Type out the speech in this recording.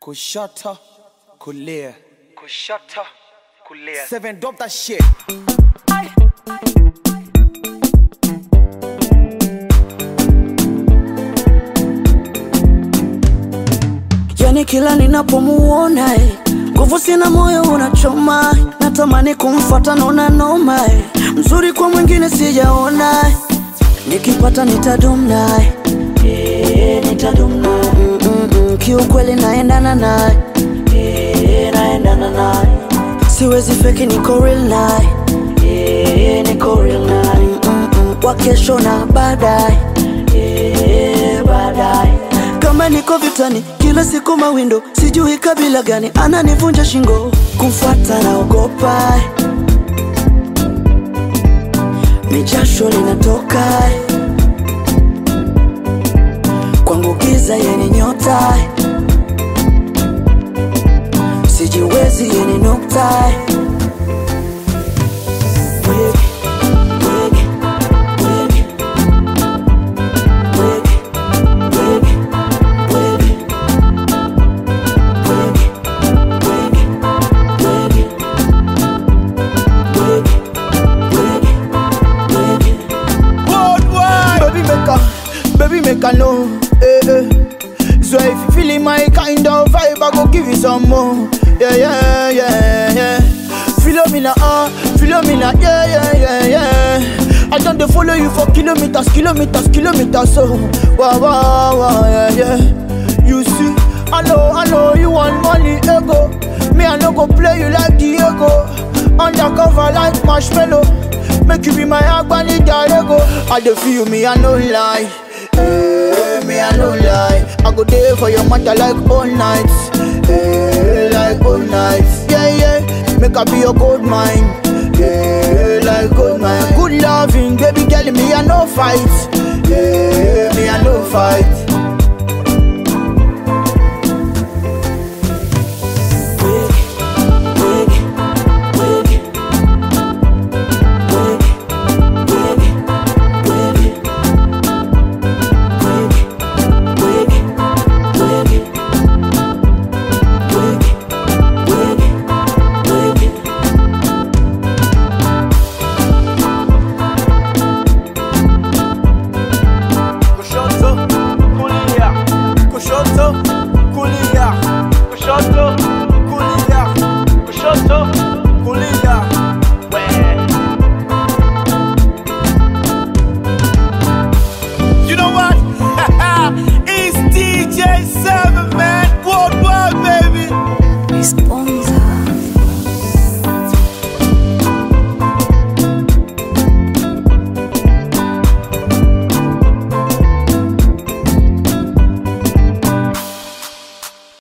Kushata, kulia. Kushata, kulia. 7, drop that shit. Yani kila ninapomuona nguvu sina, moyo unachoma, natamani kumfuata naona noma mzuri kwa mwingine sijaona, nikipata nitadum naye, nitadum naye, kiukweli naendana naye, naendana naye, siwezi fake, niko real naye, niko real naye, wa kesho na baadaye, baadaye. Kama niko vitani, kila siku mawindo, sijui kabila gani ananivunja shingo, kumfuata naogopa, mijasho linatoka, kwangu giza yeni nyota, sijiwezi yeni nukta. Baby make a know, So if you feeling my kind of vibe, I go give you some more. Yeah. Philomena, yeah. I don't follow you for kilometers, so wow, yeah. You see, I know you want money, ego. Me, I no go play you like Diego. Undercover like marshmallow. Make you be my agbani darego. I dey feel me, I no lie. Me, I no lie. I go there for your matter like all night. Like all night. Yeah. Make I be your gold mine. Like gold mine. Good loving, baby girl, me I no fight. Me I no fight.